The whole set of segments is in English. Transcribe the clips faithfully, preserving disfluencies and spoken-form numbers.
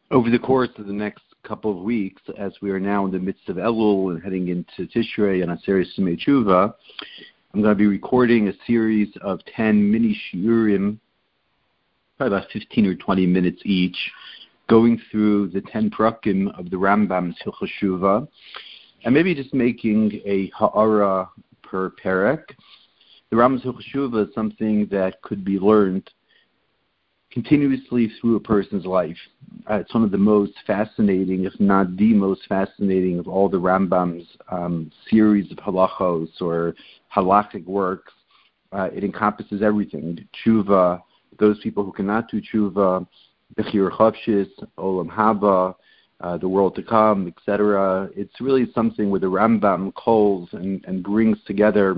over the course of the next couple of weeks, as we are now in the midst of Elul and heading into Tishrei and Aseret Yemei Tshuva, I'm going to be recording a series of ten mini shiurim, probably about fifteen or twenty minutes each, going through the ten prakim of the Rambam's Hilchos Shuvah, and maybe just making a ha'ara per perek. The Rambam's Hilchos Shuvah is something that could be learned continuously through a person's life. Uh, it's one of the most fascinating, if not the most fascinating, of all the Rambam's um, series of halachos or halachic works. Uh, it encompasses everything: tshuva, those people who cannot do tshuva, bechir chofshis, olam haba, uh, the world to come, et cetera. It's really something where the Rambam calls and, and brings together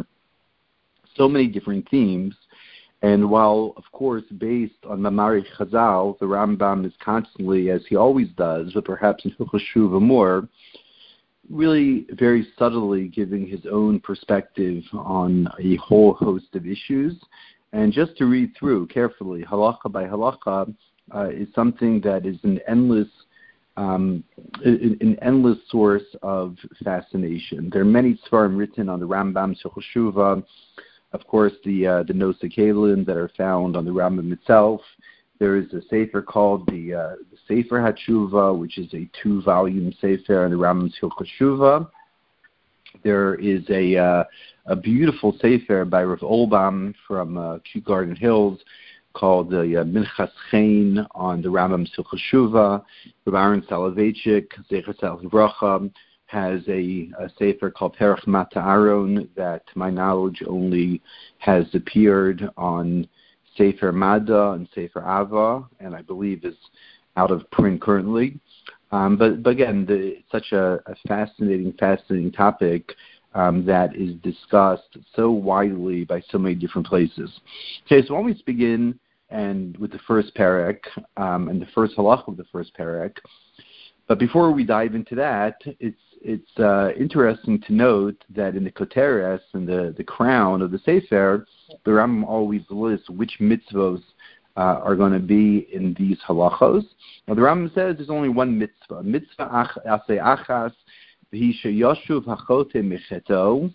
so many different themes. And while, of course, based on Mamari Chazal, the Rambam is constantly, as he always does, but perhaps in Hilchos Shuvah more, really very subtly giving his own perspective on a whole host of issues. And just to read through carefully, halacha by halacha, uh, is something that is an endless, um, an endless source of fascination. There are many svarim written on the Rambam's Hilchos Shuvah. Of course, the uh, the Nosei Kelim that are found on the Rambam itself. There is a sefer called the, uh, the Sefer HaTshuva, which is a two-volume sefer on the Rambam's Hilchos Shuvah. There is a uh, a beautiful sefer by Rav Olbam from uh, Kew Garden Hills called the uh, Minchas Chen on the Rambam's Hilchos Shuvah. Rav Aaron Soloveitchik, Zecher Tzedek Livracha, has a, a sefer called Perach Mata Aaron that, to my knowledge, only has appeared on Sefer Mada and Sefer Ava, and I believe is out of print currently. Um, but, but again, the, it's such a, a fascinating, fascinating topic um, that is discussed so widely by so many different places. Okay, so why don't we begin and with the first perek um, and the first halach of the first perek. But before we dive into that, it's it's uh, interesting to note that in the Koteres and the, the crown of the Sefer, the Rambam always lists which mitzvos uh, are going to be in these halachos. Now the Rambam says there's only one mitzvah. Mitzvah aseh achas v'hi sheyoshuv hachote mecheto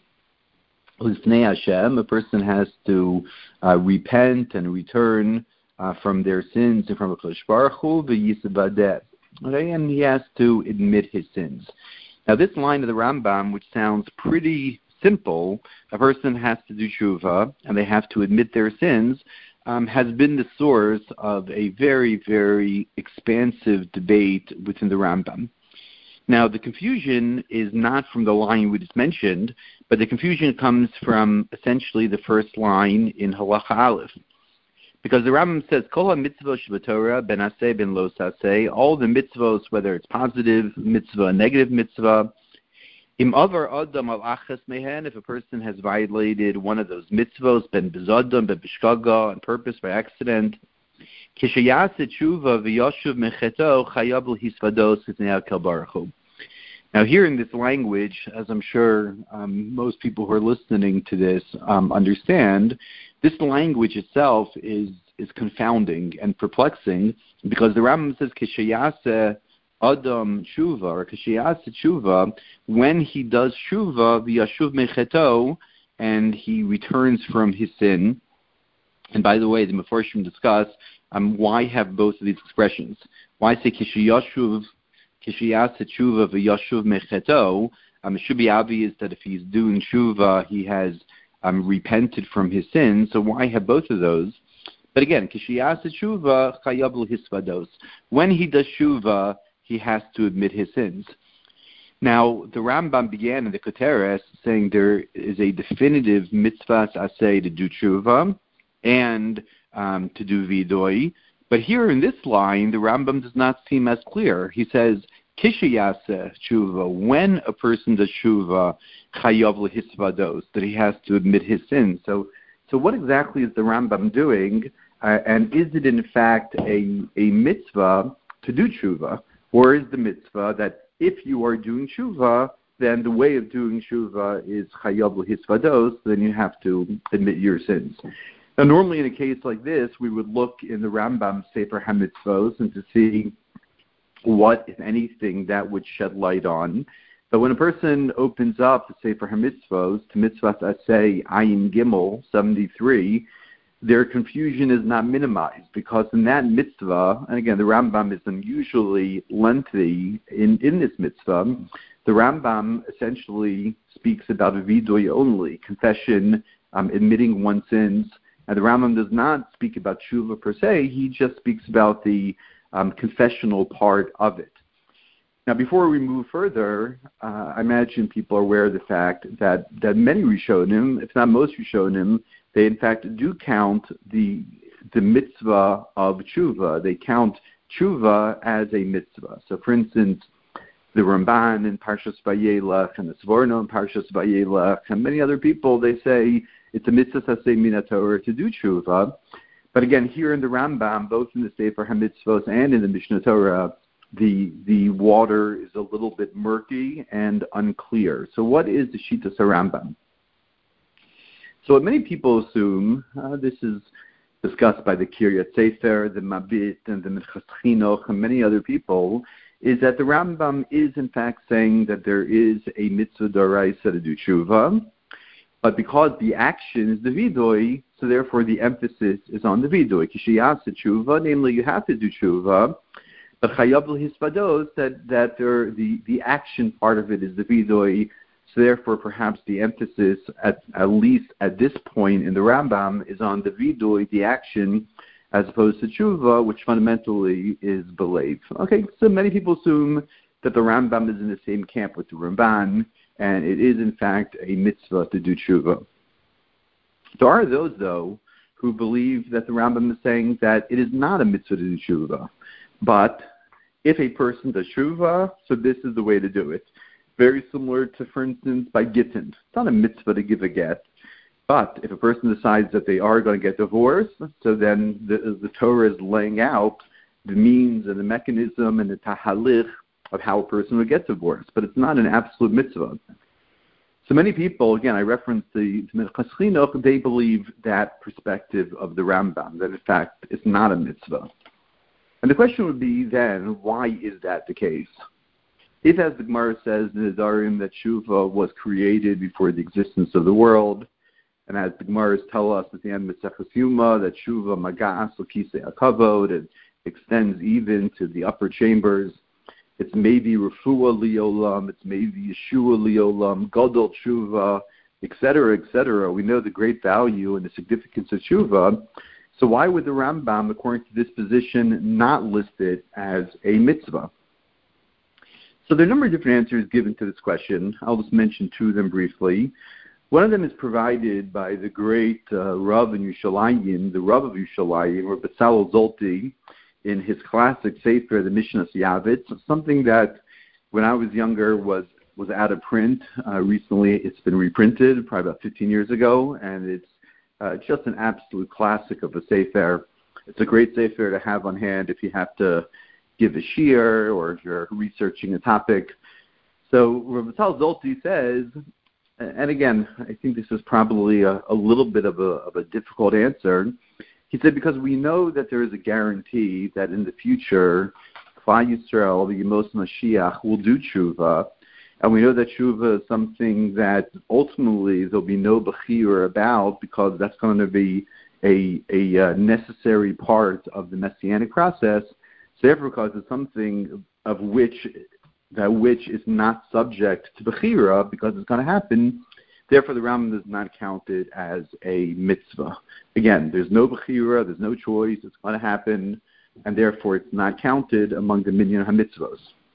l'fnei Hashem. A person has to uh, repent and return uh, from their sins in front of HaKadosh Baruch Hu v'yisvadeh. Okay, and he has to admit his sins. Now, this line of the Rambam, which sounds pretty simple, a person has to do tshuva, and they have to admit their sins, um, has been the source of a very, very expansive debate within the Rambam. Now, the confusion is not from the line we just mentioned, but the confusion comes from essentially the first line in Halacha Aleph. Because the Rambam says, Kol ha-mitzvot sheb'Torah ben aseh ben lo saseh, all the mitzvos, whether it's positive mitzvah, negative mitzvah, im avar adam al achas mehen, if a person has violated one of those mitzvos, ben bezodam, ben b'shkaga, on purpose, by accident, kishayase tshuva v'yoshuv mecheto chayav l'hisvados v'nei HaKadosh Baruch Hu. Now, here in this language, as I'm sure um, most people who are listening to this um, understand, this language itself is is confounding and perplexing because the Rambam says Kishayase Adam Shuva or Kishayase Shuva, when he does Shuva v'yashuv mecheto, and he returns from his sin. And by the way, the Mefarshim discuss um, why have both of these expressions. Why say Kishayashuv Kishayase Shuva v'yashuv mecheto? Um, it should be obvious that if he's doing Shuva, he has Um, repented from his sins, so why have both of those? But again, kishiyase tshuva chayav l'hisvados. When he does tshuva, he has to admit his sins. Now, the Rambam began in the Koteres saying there is a definitive mitzvah aseh to do tshuva and um, to do vidoi. But here in this line, the Rambam does not seem as clear. He says, Kishayase tshuva, when a person does tshuva, chayav l'hisvados, that he has to admit his sins. So, so what exactly is the Rambam doing? Uh, and is it in fact a, a mitzvah to do tshuva? Or is the mitzvah that if you are doing tshuva, then the way of doing tshuva is chayav l'hisvados, then you have to admit your sins. Now, normally in a case like this, we would look in the Rambam Sefer HaMitzvos and to see what, if anything, that would shed light on. But when a person opens up the Sefer HaMitzvos to Mitzvah Aseh Ayin Gimel seventy-three, their confusion is not minimized, because in that mitzvah, and again, the Rambam is unusually lengthy in, in this mitzvah, the Rambam essentially speaks about vidui only, confession, um, admitting one's sins, and the Rambam does not speak about tshuva per se, he just speaks about the um, confessional part of it. Now, before we move further, uh, I imagine people are aware of the fact that, that many Rishonim, if not most Rishonim, they in fact do count the the mitzvah of tshuva. They count tshuva as a mitzvah. So, for instance, the Ramban in Parshas Vayelech and the Sforno in Parshas Vayelech and many other people, they say it's a mitzvah saseh min haTorah to do tshuva. But again, here in the Rambam, both in the Sefer HaMitzvos and in the Mishnah Torah, the the water is a little bit murky and unclear. So, what is the Shitas HaRambam? So what many people assume, uh, this is discussed by the Kiryat Sefer, the Mabit, and the Minchas Chinuch, and many other people, is that the Rambam is in fact saying that there is a mitzvah d'oraisa to do tshuva, but because the action is the vidui, so therefore the emphasis is on the vidui. Kishiyasa tshuva, namely you have to do tshuva, but chayav l'hispados, that, that there, the, the action part of it is the vidui. So therefore, perhaps the emphasis, at, at least at this point in the Rambam, is on the vidui, the action, as opposed to tshuva, which fundamentally is belief. Okay, so many people assume that the Rambam is in the same camp with the Ramban, and it is in fact a mitzvah to do tshuva. There are those, though, who believe that the Rambam is saying that it is not a mitzvah to do tshuva, but if a person does tshuva, so this is the way to do it. Very similar to, for instance, by Gittin. It's not a mitzvah to give a get, but if a person decides that they are going to get divorced, so then the, the Torah is laying out the means and the mechanism and the tahalich of how a person would get divorced, but it's not an absolute mitzvah. So many people, again, I referenced the Minchas Chinuch, they believe that perspective of the Rambam, that in fact it's not a mitzvah. And the question would be then, why is that the case? If, as the Gemara says in the Nedarim, that tshuva was created before the existence of the world, and as the Gemaras tell us at the end of Maseches Yuma, that tshuva magas l'kisei hakavod, it extends even to the upper chambers. It's maybe refuah liolam, it's maybe yeshua liolam, gadol tshuva, et cetera, et cetera. We know the great value and the significance of tshuva. So why would the Rambam, according to this position, not list it as a mitzvah? So there are a number of different answers given to this question. I'll just mention two of them briefly. One of them is provided by the great uh, Rav in Yerushalayim, the Rav of Yerushalayim, or Betzalel Zolti, in his classic Sefer, the Mishnah Yavitz, something that when I was younger was, was out of print. Uh, recently it's been reprinted, probably about fifteen years ago, and it's uh, just an absolute classic of a Sefer. It's a great Sefer to have on hand if you have to give a shiur or if you're researching a topic. So Rav Betzalel Zolti says, and again, I think this is probably a, a little bit of a, of a difficult answer. He said, because we know that there is a guarantee that in the future, Klal Yisrael, the Yemos Mashiach, will do tshuva, and we know that tshuva is something that ultimately there'll be no bechira about, because that's going to be a, a uh, necessary part of the messianic process. So therefore, because it's something of which that which is not subject to bechira, because it's going to happen, therefore the Rambam does not count it as a mitzvah. Again, there's no bechira, there's no choice, it's going to happen, and therefore it's not counted among the minyan ha-mitzvos.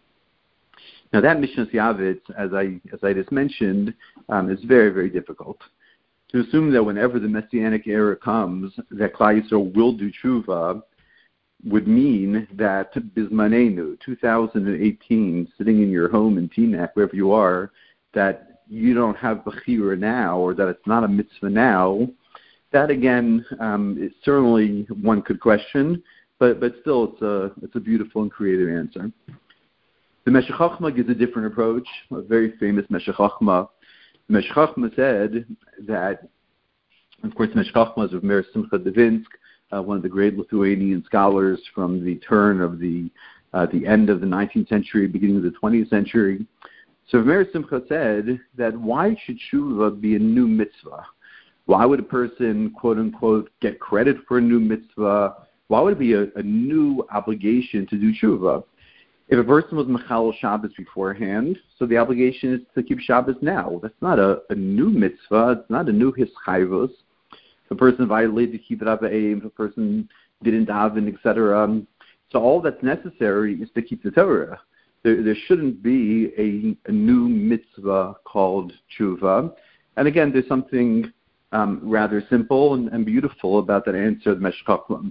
Now that Mishnah Yavitz, as I as I just mentioned, um, is very, very difficult. To assume that whenever the Messianic era comes, that Klal Yisrael will do tshuva, would mean that Bismanenu, two thousand eighteen, sitting in your home in Teaneck, wherever you are, that you don't have bechira now, or that it's not a mitzvah now, that again, um, is certainly one could question, but but still it's a it's a beautiful and creative answer. The Meshech Chochmah gives a different approach, a very famous Meshech Chochmah. The Meshech Chochmah said that, of course, Meshech Chochmah is of Meir Simcha Devinsk, Uh, one of the great Lithuanian scholars from the turn of the uh, at the end of the nineteenth century, beginning of the twentieth century. So Meir Simcha said that why should tshuva be a new mitzvah? Why would a person, quote unquote, get credit for a new mitzvah? Why would it be a, a new obligation to do tshuva? If a person was mechal Shabbos beforehand, so the obligation is to keep Shabbos now. That's not a, a new mitzvah. It's not a new hischayvus. If a person violated the kibbutz avayim, if a person didn't daven, et cetera. So all that's necessary is to keep the Torah. There, there shouldn't be a, a new mitzvah called tshuva. And again, there's something um, rather simple and, and beautiful about that answer, the Meshech Chochmah.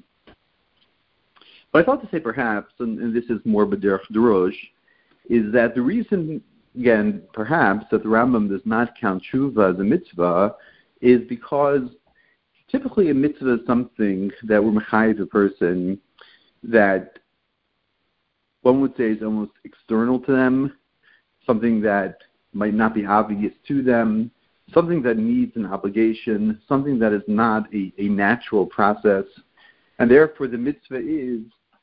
But I thought to say perhaps, and, and this is more b'derech drush, is that the reason, again, perhaps, that the Rambam does not count tshuva as a mitzvah is because typically a mitzvah is something that we're mechayev a person that one would say is almost external to them, something that might not be obvious to them, something that needs an obligation, something that is not a, a natural process. And therefore the mitzvah is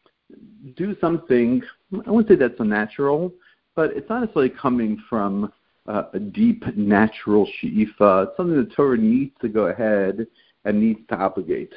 do something, I wouldn't say that's unnatural, but it's not necessarily coming from uh, a deep natural she'ifa. It's something the Torah needs to go ahead and needs to obligate.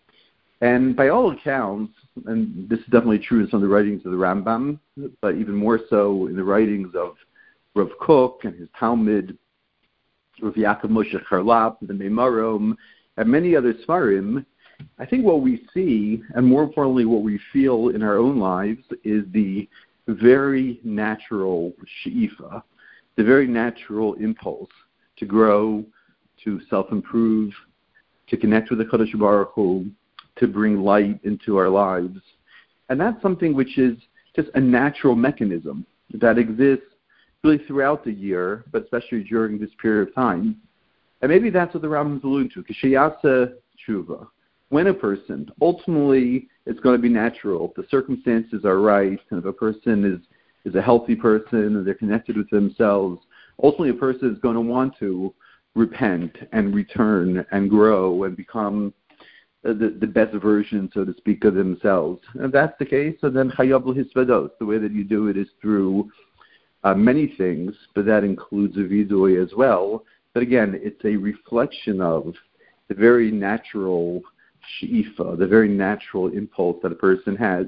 And by all accounts, and this is definitely true in some of the writings of the Rambam, but even more so in the writings of Rav Kook and his Talmud, Rav Yaakov Moshe Charlap, the Meimarim, and many other Svarim, I think what we see, and more importantly what we feel in our own lives, is the very natural she'ifa, the very natural impulse to grow, to self-improve, to connect with the Kadosh Baruch Hu, to bring light into our lives. And that's something which is just a natural mechanism that exists really throughout the year, but especially during this period of time. And maybe that's what the Rambam is alluding to, K'sheyasa tshuva. When a person, ultimately, it's going to be natural. If the circumstances are right, and if a person is, is a healthy person, and they're connected with themselves, ultimately a person is going to want to repent and return and grow and become the, the best version, so to speak, of themselves. And if that's the case, so then chayav l'hisvados. The way that you do it is through uh, many things, but that includes a vidui as well. But again, it's a reflection of the very natural she'ifa, the very natural impulse that a person has.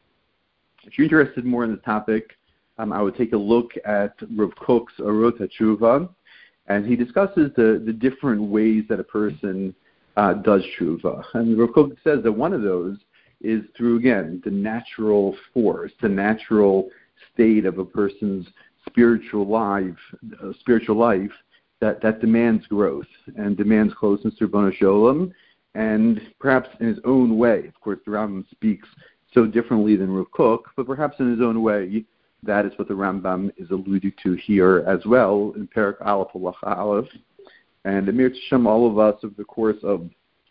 If you're interested more in the topic, um, I would take a look at Rav Kook's Orot HaTshuva, and he discusses the, the different ways that a person uh, does tshuva. And Rav Kook says that one of those is through, again, the natural force, the natural state of a person's spiritual life, uh, spiritual life that, that demands growth and demands closeness to Ribbono Shel Olam, and perhaps in his own way. Of course, the Rambam speaks so differently than Rav Kook, but perhaps in his own way, that is what the Rambam is alluding to here as well in Perek Aleph Halacha Aleph. And Amir Tishem, all of us, over the course of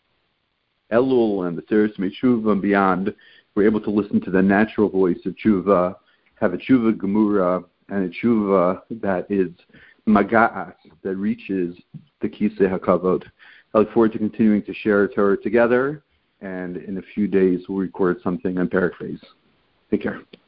Elul and the Seres Tshuva and beyond, we're able to listen to the natural voice of Tshuva, have a Tshuva Gemura, and a Tshuva that is Maga'at, that reaches the Kisei HaKavod. I look forward to continuing to share Torah together, and in a few days we'll record something on Perek Beis. Take care.